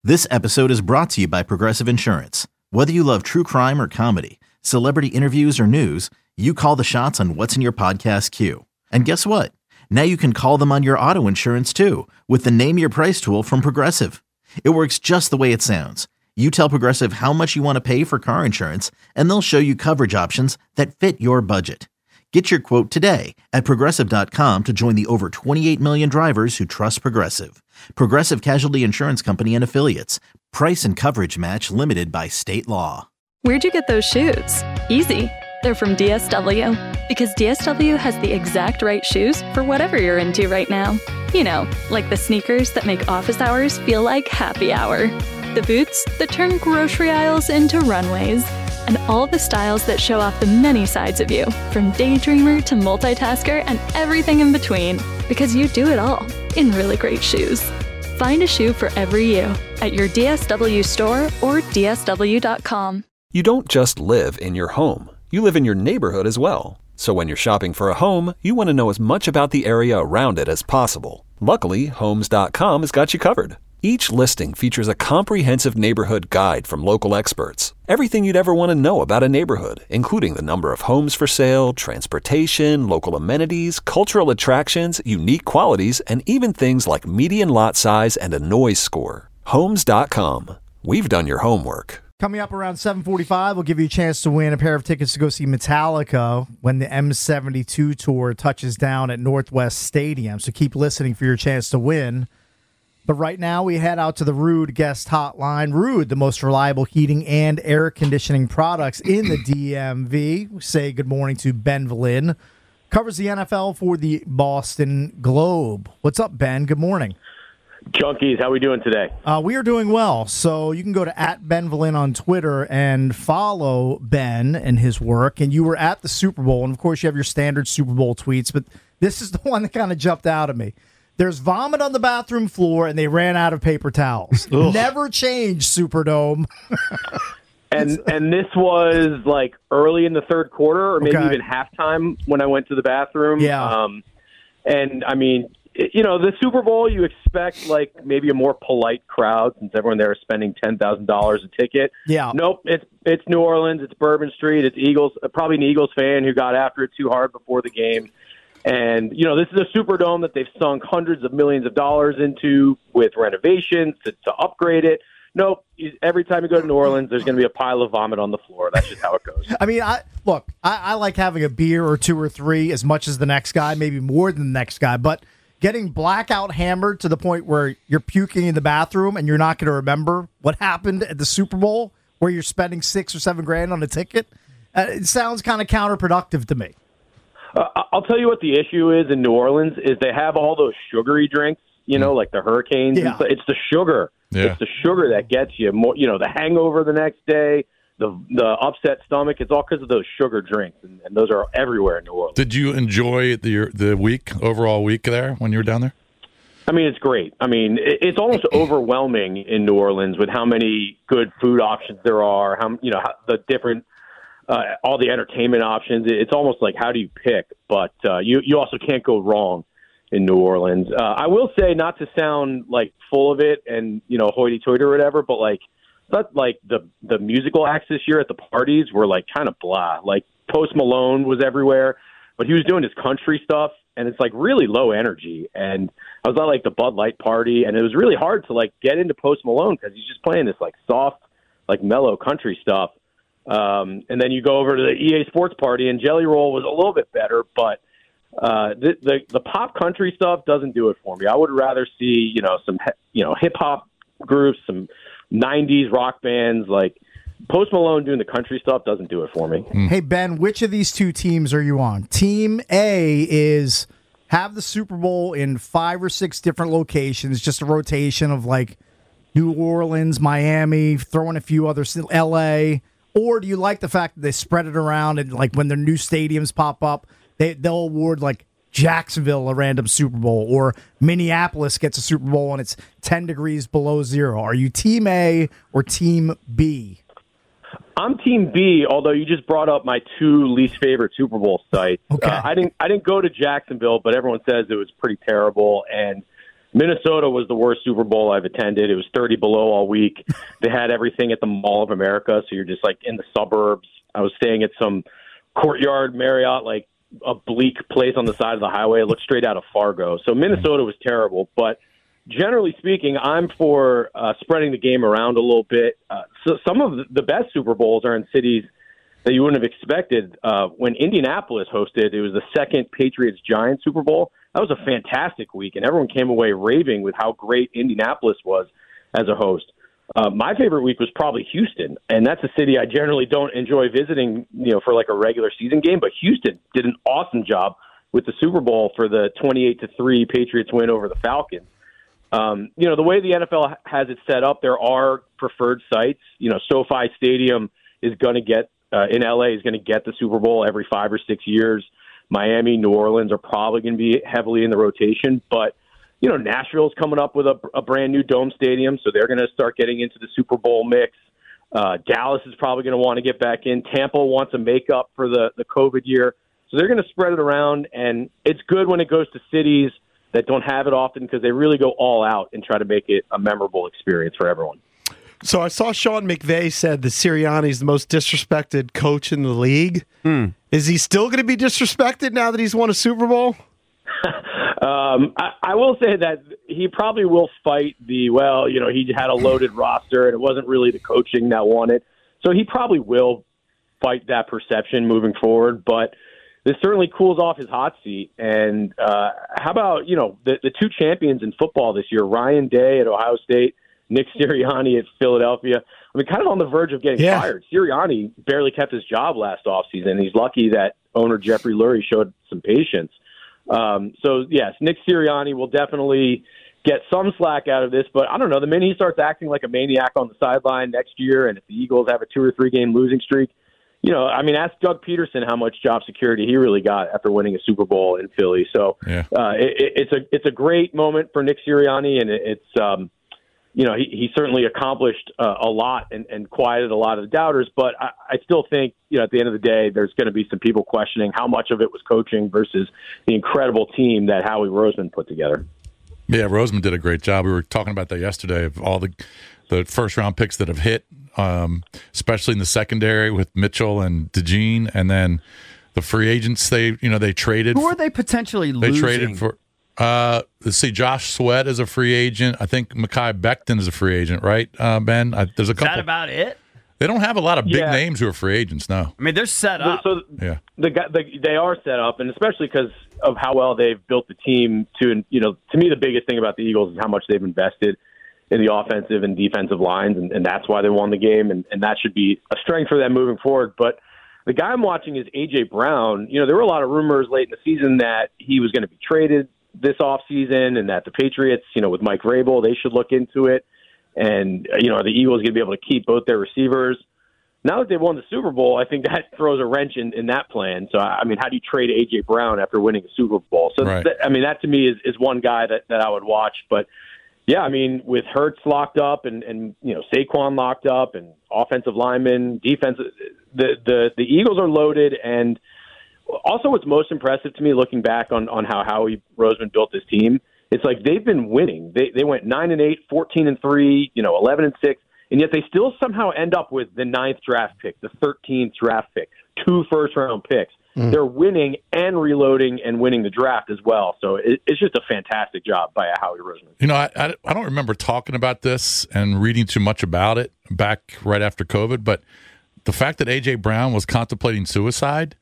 This episode is brought to you by Progressive Insurance. Whether you love true crime or comedy, celebrity interviews or news, you call the shots on what's in your podcast queue. And guess what? Now you can call them on your auto insurance too with the Name Your Price tool from Progressive. It works just the way it sounds. You tell Progressive how much you want to pay for car insurance, and they'll show you coverage options that fit your budget. Get your quote today at Progressive.com to join the over 28 million drivers who trust Progressive. Progressive Casualty Insurance Company and Affiliates. Price and coverage match limited by state law. Where'd you get those shoes? Easy. They're from DSW. Because DSW has the exact right shoes for whatever you're into right now. You know, like the sneakers that make office hours feel like happy hour. The boots that turn grocery aisles into runways. And all the styles that show off the many sides of you, from daydreamer to multitasker and everything in between. Because you do it all in really great shoes. Find a shoe for every you at your DSW store or DSW.com. You don't just live in your home. You live in your neighborhood as well. So when you're shopping for a home, you want to know as much about the area around it as possible. Luckily, Homes.com has got you covered. Each listing features a comprehensive neighborhood guide from local experts. Everything you'd ever want to know about a neighborhood, including the number of homes for sale, transportation, local amenities, cultural attractions, unique qualities, and even things like median lot size and a noise score. Homes.com. We've done your homework. Coming up around 7:45, we'll give you a chance to win a pair of tickets to go see Metallica when the M72 tour touches down at Northwest Stadium. So keep listening for your chance to win. But right now, we head out to the Ruud guest hotline. Ruud, the most reliable heating and air conditioning products in the DMV. We say good morning to Ben Valin. Covers the NFL for the Boston Globe. What's up, Ben? Good morning. Junkies, how we doing today? We are doing well. So you can go to @BenValin on Twitter and follow Ben and his work. And you were at the Super Bowl. And, of course, you have your standard Super Bowl tweets. But this is the one that kind of jumped out at me. There's vomit on the bathroom floor, and they ran out of paper towels. Never changed, Superdome. and this was like early in the third quarter, or maybe even halftime when I went to the bathroom. Yeah. And I mean, you know, the Super Bowl, you expect like maybe a more polite crowd since everyone there is spending $10,000 a ticket. Yeah. Nope. It's New Orleans. It's Bourbon Street. It's Eagles. Probably an Eagles fan who got after it too hard before the game. And, you know, this is a Superdome that they've sunk hundreds of millions of dollars into with renovations to upgrade it. Nope. Every time you go to New Orleans, there's going to be a pile of vomit on the floor. That's just how it goes. I mean, I like having a beer or two or three as much as the next guy, maybe more than the next guy. But getting blackout hammered to the point where you're puking in the bathroom and you're not going to remember what happened at the Super Bowl where you're spending $6 or $7 on a ticket, it sounds kind of counterproductive to me. I'll tell you what the issue is in New Orleans is they have all those sugary drinks, you know, like the Hurricanes. Yeah. It's the sugar. Yeah. It's the sugar that gets you more, you know, the hangover the next day, the upset stomach. It's all because of those sugar drinks, and those are everywhere in New Orleans. Did you enjoy the overall week there when you were down there? I mean, it's great. I mean, it's almost overwhelming in New Orleans with how many good food options there are, the different all the entertainment options. It's almost like, how do you pick? But you also can't go wrong in New Orleans. I will say, not to sound like full of it and, you know, hoity-toity or whatever, but like, not like the musical acts this year at the parties were like kind of blah. Like Post Malone was everywhere, but he was doing his country stuff, and it's like really low energy. And I was at like the Bud Light party, and it was really hard to like get into Post Malone because he's just playing this like soft, like mellow country stuff. And then you go over to the EA Sports party, and Jelly Roll was a little bit better, but the pop country stuff doesn't do it for me. I would rather see, you know, some hip hop groups, some 90s rock bands. Like Post Malone doing the country stuff doesn't do it for me. Hey, Ben, which of these two teams are you on? Team A is have the Super Bowl in 5 or 6 different locations, just a rotation of like New Orleans, Miami, throwing a few others, LA. Or do you like the fact that they spread it around and like when their new stadiums pop up, they'll award like Jacksonville a random Super Bowl, or Minneapolis gets a Super Bowl and it's 10 degrees below zero? Are you Team A or Team B? I'm Team B, although you just brought up my 2 least favorite Super Bowl sites. Okay. I didn't go to Jacksonville, but everyone says it was pretty terrible. And Minnesota was the worst Super Bowl I've attended. It was 30 below all week. They had everything at the Mall of America, so you're just like in the suburbs. I was staying at some Courtyard Marriott, like a bleak place on the side of the highway. It looked straight out of Fargo. So Minnesota was terrible, but generally speaking, I'm for spreading the game around a little bit. So some of the best Super Bowls are in cities that you wouldn't have expected. When Indianapolis hosted, it was the second Patriots-Giants Super Bowl. That was a fantastic week, and everyone came away raving with how great Indianapolis was as a host. My favorite week was probably Houston, and that's a city I generally don't enjoy visiting, for like a regular season game, but Houston did an awesome job with the Super Bowl for the 28-3 Patriots win over the Falcons. The way the NFL has it set up, there are preferred sites. SoFi Stadium is going to get in LA is going to get the Super Bowl every 5 or 6 years. Miami, New Orleans are probably going to be heavily in the rotation, but Nashville's coming up with a brand new dome stadium, so they're going to start getting into the Super Bowl mix. Dallas is probably going to want to get back in. Tampa wants a makeup for the COVID year, so they're going to spread it around, and it's good when it goes to cities that don't have it often because they really go all out and try to make it a memorable experience for everyone. So I saw Sean McVay said that Sirianni's the most disrespected coach in the league. Is he still going to be disrespected now that he's won a Super Bowl? I will say that he probably will fight he had a loaded roster and it wasn't really the coaching that won it. So he probably will fight that perception moving forward, but this certainly cools off his hot seat. And how about, the two champions in football this year, Ryan Day at Ohio State, Nick Sirianni at Philadelphia. I mean, kind of on the verge of getting fired. Sirianni barely kept his job last offseason. He's lucky that owner Jeffrey Lurie showed some patience. So, yes, Nick Sirianni will definitely get some slack out of this, but I don't know. The minute he starts acting like a maniac on the sideline next year, and if the Eagles have a 2 or 3 game losing streak, ask Doug Peterson how much job security he really got after winning a Super Bowl in Philly. So it's a great moment for Nick Sirianni, and it's he certainly accomplished a lot and quieted a lot of the doubters, but I still think, at the end of the day, there's going to be some people questioning how much of it was coaching versus the incredible team that Howie Roseman put together. Yeah, Roseman did a great job. We were talking about that yesterday, of all the first-round picks that have hit, especially in the secondary with Mitchell and DeJean, and then the free agents they traded. Who are they potentially losing? They traded for let's see, Josh Sweat is a free agent. I think Mekhi Becton is a free agent, right, Ben? There's a couple. Is that about it? They don't have a lot of big names who are free agents, no. I mean, they're set up. They are set up, and especially because of how well they've built the team. To me, the biggest thing about the Eagles is how much they've invested in the offensive and defensive lines, and that's why they won the game, and that should be a strength for them moving forward. But the guy I'm watching is A.J. Brown. There were a lot of rumors late in the season that he was going to be traded this offseason and that the Patriots, with Mike Vrabel, they should look into it. And, are the Eagles going to be able to keep both their receivers? Now that they've won the Super Bowl, I think that throws a wrench in that plan. So, how do you trade A.J. Brown after winning a Super Bowl? So, right. That to me is one guy that I would watch. But, yeah, with Hurts locked up and Saquon locked up and offensive linemen, defense, the Eagles are loaded. And also what's most impressive to me looking back on how Howie Roseman built this team, it's like they've been winning. They went 9-8, 14-3, 11-6, and yet they still somehow end up with the 9th draft pick, the 13th draft pick, 2 first-round picks. They're winning and reloading and winning the draft as well. So it's just a fantastic job by Howie Roseman. I don't remember talking about this and reading too much about it back right after COVID, but the fact that A.J. Brown was contemplating suicide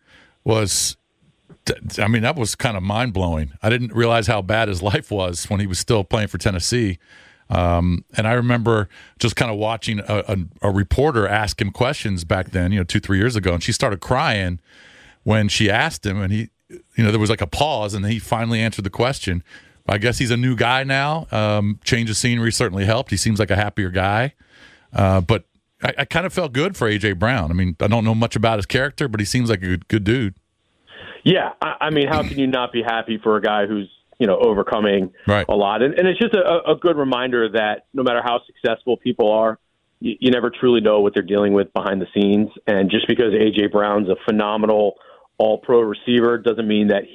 that was kind of mind-blowing. I didn't realize how bad his life was when he was still playing for Tennessee. And I remember just kind of watching a reporter ask him questions back then, 2-3 years ago, and she started crying when she asked him, and he, there was like a pause, and he finally answered the question. I guess he's a new guy now. Change of scenery certainly helped. He seems like a happier guy. But I kind of felt good for A.J. Brown. I don't know much about his character, but he seems like a good dude. Yeah, how can you not be happy for a guy who's, overcoming a lot? And it's just a good reminder that no matter how successful people are, you never truly know what they're dealing with behind the scenes. And just because A.J. Brown's a phenomenal all-pro receiver doesn't mean that he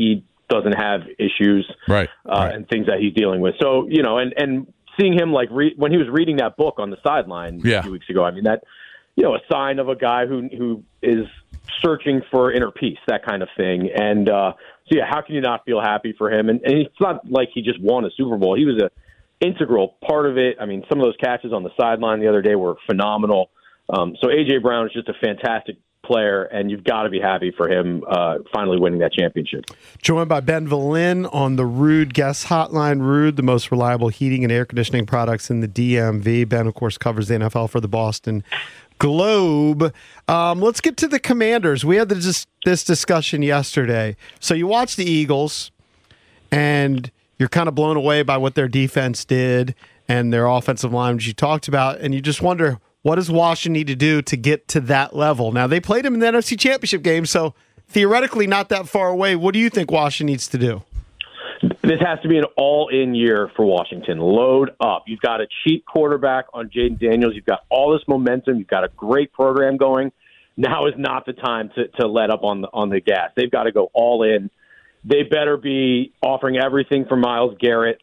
doesn't have issues, right. And things that he's dealing with. So, and seeing him when he was reading that book on the sideline a few weeks ago, I mean, that, a sign of a guy who is searching for inner peace, that kind of thing. And how can you not feel happy for him? And it's not like he just won a Super Bowl. He was an integral part of it. I mean, some of those catches on the sideline the other day were phenomenal. So A.J. Brown is just a fantastic player, and you've got to be happy for him finally winning that championship. Joined by Ben Valin on the Ruud Guest Hotline. Ruud, the most reliable heating and air conditioning products in the DMV. Ben, of course, covers the NFL for the Boston Globe. Let's get to the Commanders. We had this discussion yesterday. So you watch the Eagles, and you're kind of blown away by what their defense did and their offensive line, which you talked about, and you just wonder, what does Washington need to do to get to that level? Now, they played him in the NFC Championship game, so theoretically not that far away. What do you think Washington needs to do? This has to be an all-in year for Washington. Load up. You've got a cheap quarterback on Jaden Daniels. You've got all this momentum. You've got a great program going. Now is not the time to let up on the gas. They've got to go all in. They better be offering everything for Myles Garrett,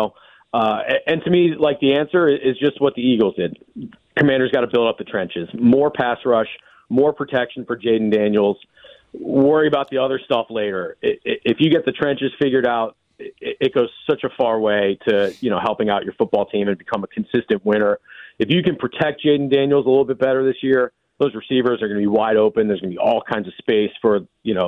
and to me, like, the answer is just what the Eagles did. Commanders got to build up the trenches. More pass rush, more protection for Jaden Daniels. Worry about the other stuff later. If you get the trenches figured out, it goes such a far way to, helping out your football team and become a consistent winner. If you can protect Jaden Daniels a little bit better this year, those receivers are going to be wide open. There's going to be all kinds of space for,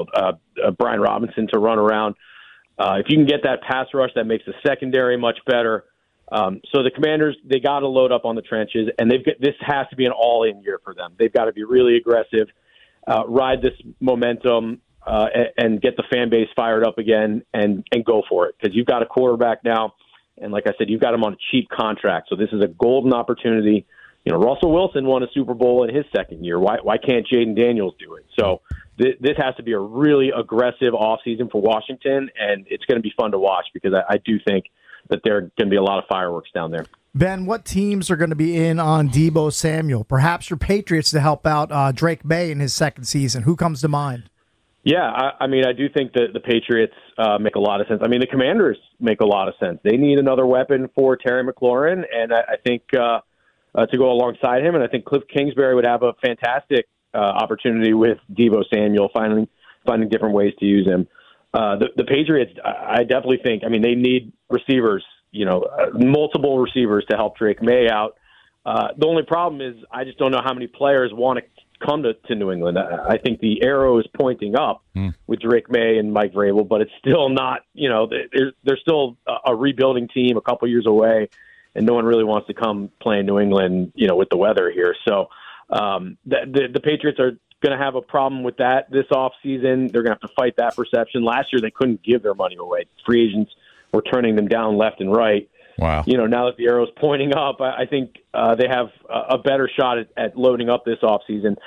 Brian Robinson to run around. If you can get that pass rush, that makes the secondary much better. So the Commanders, they got to load up on the trenches, and this has to be an all-in year for them. They've got to be really aggressive, ride this momentum, and get the fan base fired up again and go for it, because you've got a quarterback now, and like I said, you've got him on a cheap contract. So this is a golden opportunity. Russell Wilson won a Super Bowl in his second year. Why can't Jaden Daniels do it? So this has to be a really aggressive offseason for Washington, and it's going to be fun to watch, because I do think that there are going to be a lot of fireworks down there. Ben, what teams are going to be in on Deebo Samuel? Perhaps your Patriots to help out Drake May in his second season. Who comes to mind? Yeah, I mean, I do think that the Patriots make a lot of sense. I mean, the Commanders make a lot of sense. They need another weapon for Terry McLaurin, and I think to go alongside him, and I think Cliff Kingsbury would have a fantastic opportunity with Deebo Samuel, finding different ways to use him. The Patriots, I definitely think, I mean, they need receivers, multiple receivers to help Drake May out. The only problem is I just don't know how many players want to come to New England. I think the arrow is pointing up with Drake May and Mike Vrabel, but it's still not, they're still a rebuilding team a couple years away, and no one really wants to come play in New England, with the weather here. So the Patriots are going to have a problem with that this offseason. They're going to have to fight that perception. Last year, they couldn't give their money away. Free agents were turning them down left and right. Wow. Now that the arrow's pointing up, I think they have a better shot at loading up this offseason.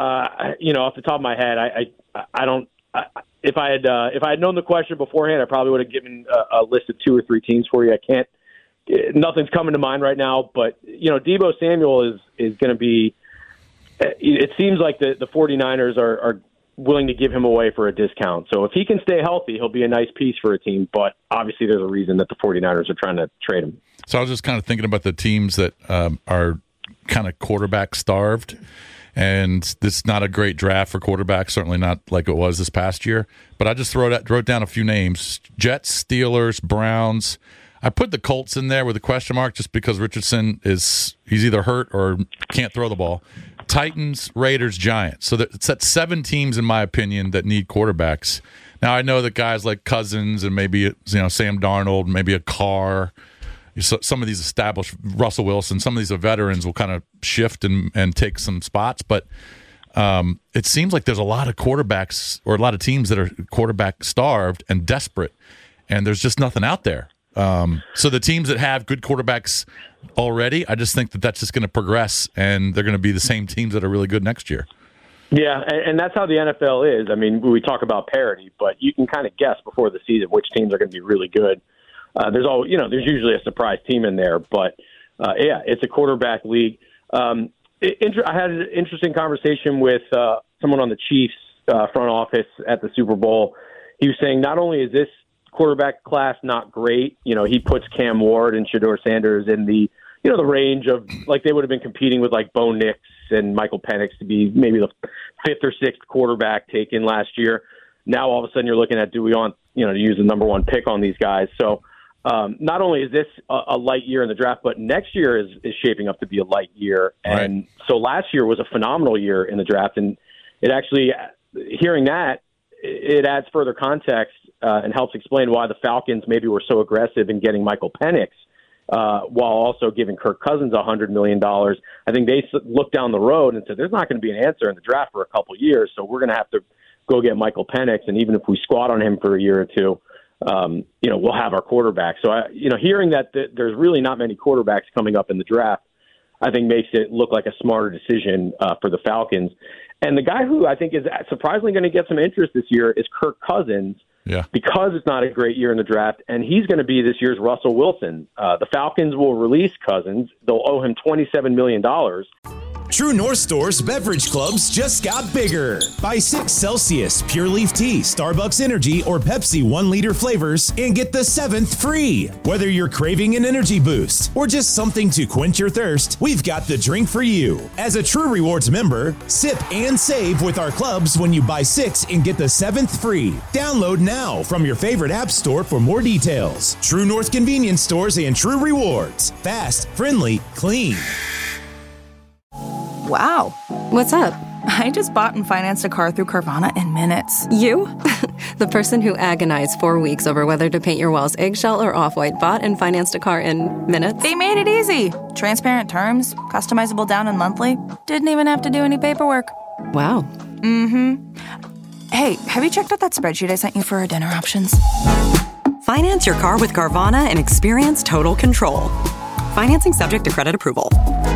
Off the top of my head, I don't. If I had known the question beforehand, I probably would have given a list of 2 or 3 teams for you. I can't. Nothing's coming to mind right now, but Deebo Samuel is going to be. It seems like the 49ers are willing to give him away for a discount. So if he can stay healthy, he'll be a nice piece for a team. But obviously there's a reason that the 49ers are trying to trade him. So I was just kind of thinking about the teams that are kind of quarterback starved. And this is not a great draft for quarterbacks, certainly not like it was this past year. But I just wrote down a few names. Jets, Steelers, Browns. I put the Colts in there with a question mark just because Richardson he's either hurt or can't throw the ball. Titans, Raiders, Giants. So that's 7 teams, in my opinion, that need quarterbacks. Now, I know that guys like Cousins and maybe Sam Darnold, maybe a Carr, some of these established, Russell Wilson, some of these veterans will kind of shift and take some spots. But it seems like there's a lot of quarterbacks or a lot of teams that are quarterback starved and desperate, and there's just nothing out there. So the teams that have good quarterbacks already, I just think that that's just going to progress, and they're going to be the same teams that are really good next year. Yeah, and that's how the NFL is. I mean, we talk about parity, but you can kind of guess before the season which teams are going to be really good. There's usually a surprise team in there, but it's a quarterback league. I had an interesting conversation with someone on the Chiefs front office at the Super Bowl. he was saying not only is this quarterback class not great, he puts Cam Ward and Shedeur Sanders in the the range of like they would have been competing with like Bo Nix and Michael Penix to be maybe the 5th or 6th quarterback taken last year. Now all of a sudden you're looking at, do we want to use the number 1 pick on these guys? So not only is this a light year in the draft, but next year is shaping up to be a light year. And so last year was a phenomenal year in the draft, and it actually, hearing that, it adds further context and helps explain why the Falcons maybe were so aggressive in getting Michael Penix. While also giving Kirk Cousins $100 million. I think they looked down the road and said, there's not going to be an answer in the draft for a couple of years, so we're going to have to go get Michael Penix, and even if we squat on him for a year or two, we'll have our quarterback. So, hearing that there's really not many quarterbacks coming up in the draft, I think makes it look like a smarter decision for the Falcons. And the guy who I think is surprisingly going to get some interest this year is Kirk Cousins. Yeah. Because it's not a great year in the draft, and he's going to be this year's Russell Wilson. The Falcons will release Cousins. They'll owe him $27 million. True North Store's beverage clubs just got bigger. Buy 6 Celsius, Pure Leaf Tea, Starbucks Energy, or Pepsi 1-liter flavors and get the 7th free. Whether you're craving an energy boost or just something to quench your thirst, we've got the drink for you. As a True Rewards member, sip and save with our clubs when you buy 6 and get the 7th free. Download now from your favorite app store for more details. True North Convenience Stores and True Rewards. Fast, friendly, clean. Wow. What's up? I just bought and financed a car through Carvana in minutes. You? The person who agonized 4 weeks over whether to paint your walls eggshell or off-white bought and financed a car in minutes? They made it easy. Transparent terms, customizable down and monthly. Didn't even have to do any paperwork. Wow. Mm-hmm. Hey, have you checked out that spreadsheet I sent you for our dinner options? Finance your car with Carvana and experience total control. Financing subject to credit approval.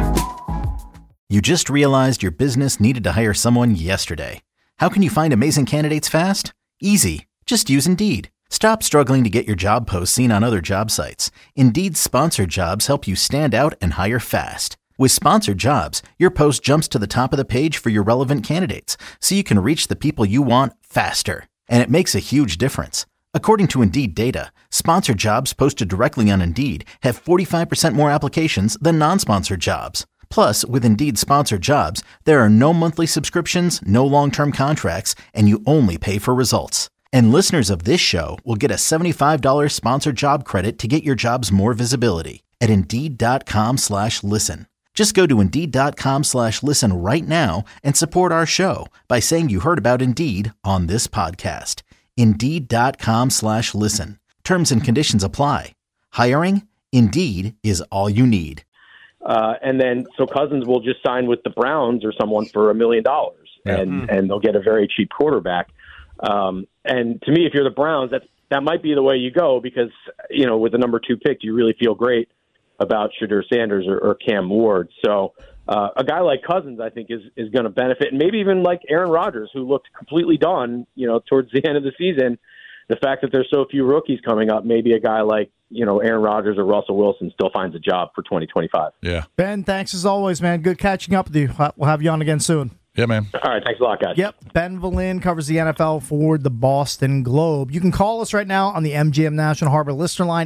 You just realized your business needed to hire someone yesterday. How can you find amazing candidates fast? Easy. Just use Indeed. Stop struggling to get your job posts seen on other job sites. Indeed's sponsored jobs help you stand out and hire fast. With sponsored jobs, your post jumps to the top of the page for your relevant candidates, so you can reach the people you want faster. And it makes a huge difference. According to Indeed data, sponsored jobs posted directly on Indeed have 45% more applications than non-sponsored jobs. Plus, with Indeed sponsored jobs, there are no monthly subscriptions, no long-term contracts, and you only pay for results. And listeners of this show will get a $75 sponsored job credit to get your jobs more visibility at Indeed.com/listen. Just go to Indeed.com/listen right now and support our show by saying you heard about Indeed on this podcast. Indeed.com/listen. Terms and conditions apply. Hiring? Indeed is all you need. And then so Cousins will just sign with the Browns or someone for $1 million, and they'll get a very cheap quarterback. And to me, if you're the Browns, that might be the way you go because, with the number 2 pick, you really feel great about Shedeur Sanders or Cam Ward. So a guy like Cousins, I think, is going to benefit, and maybe even like Aaron Rodgers, who looked completely done, towards the end of the season. The fact that there's so few rookies coming up, maybe a guy like, Aaron Rodgers or Russell Wilson still finds a job for 2025. Yeah. Ben, thanks as always, man. Good catching up with you. We'll have you on again soon. Yeah, man. All right. Thanks a lot, guys. Yep. Ben Valin covers the NFL for the Boston Globe. You can call us right now on the MGM National Harbor listener line,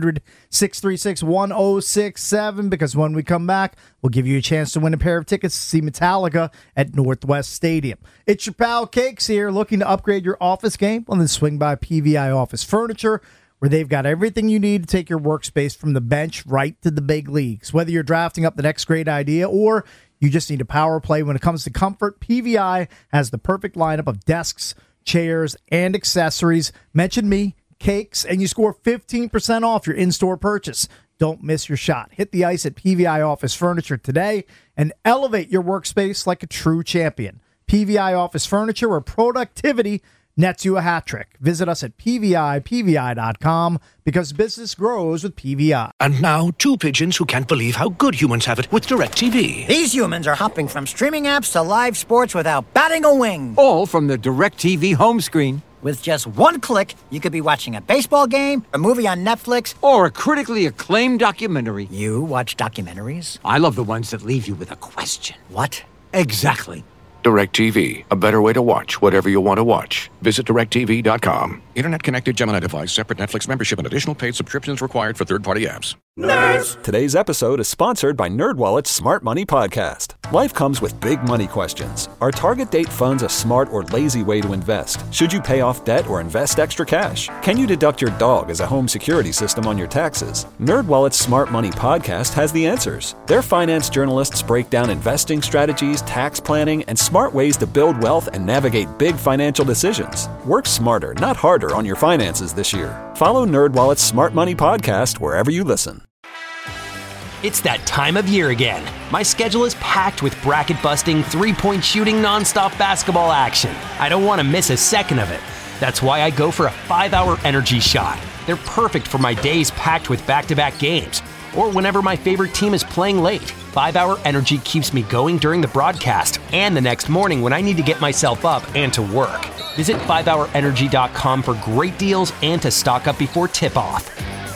800-636-1067, because when we come back, we'll give you a chance to win a pair of tickets to see Metallica at Northwest Stadium. It's your pal Cakes here, looking to upgrade your office game. Well, then swing by PVI Office Furniture, where they've got everything you need to take your workspace from the bench right to the big leagues. Whether you're drafting up the next great idea or you just need a power play when it comes to comfort, PVI has the perfect lineup of desks, chairs, and accessories. Mention me, Cakes, and you score 15% off your in-store purchase. Don't miss your shot. Hit the ice at PVI Office Furniture today and elevate your workspace like a true champion. PVI Office Furniture, where productivity nets you a hat trick. Visit us at PVI.com, because business grows with PVI. And now, 2 pigeons who can't believe how good humans have it with DirecTV. These humans are hopping from streaming apps to live sports without batting a wing. All from the DirecTV home screen. With just one click, you could be watching a baseball game, a movie on Netflix, or a critically acclaimed documentary. You watch documentaries? I love the ones that leave you with a question. What? Exactly. DirecTV, a better way to watch whatever you want to watch. Visit DirecTV.com. Internet-connected Gemini device, separate Netflix membership, and additional paid subscriptions required for third-party apps. Nerds! Today's episode is sponsored by NerdWallet's Smart Money Podcast. Life comes with big money questions. Are target date funds a smart or lazy way to invest? Should you pay off debt or invest extra cash? Can you deduct your dog as a home security system on your taxes? NerdWallet's Smart Money Podcast has the answers. Their finance journalists break down investing strategies, tax planning, and smart ways to build wealth and navigate big financial decisions. Work smarter, not harder, on your finances this year. Follow NerdWallet's Smart Money Podcast wherever you listen. It's that time of year again. My schedule is packed with bracket-busting, three-point shooting, nonstop basketball action. I don't want to miss a second of it. That's why I go for a 5-hour energy shot. They're perfect for my days packed with back-to-back games, or whenever my favorite team is playing late. 5-hour energy keeps me going during the broadcast and the next morning when I need to get myself up and to work. Visit 5hourenergy.com for great deals and to stock up before tip-off.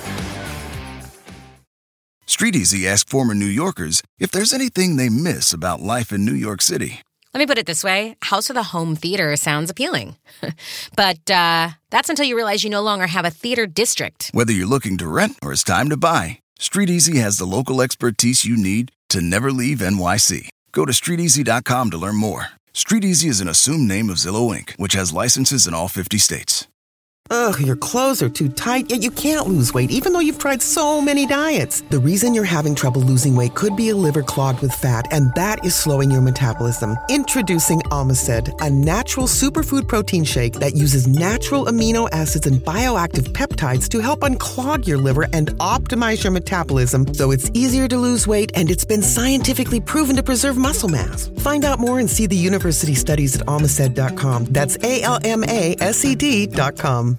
StreetEasy asked former New Yorkers if there's anything they miss about life in New York City. Let me put it this way. House of the Home Theater sounds appealing. But that's until you realize you no longer have a theater district. Whether you're looking to rent or it's time to buy, StreetEasy has the local expertise you need to never leave NYC. Go to StreetEasy.com to learn more. StreetEasy is an assumed name of Zillow Inc., which has licenses in all 50 states. Ugh, your clothes are too tight, yet you can't lose weight even though you've tried so many diets. The reason you're having trouble losing weight could be a liver clogged with fat, and that is slowing your metabolism. Introducing Omicid, a natural superfood protein shake that uses natural amino acids and bioactive peptides to help unclog your liver and optimize your metabolism so it's easier to lose weight, and it's been scientifically proven to preserve muscle mass. Find out more and see the university studies at Omicid.com. That's ALMASED.com.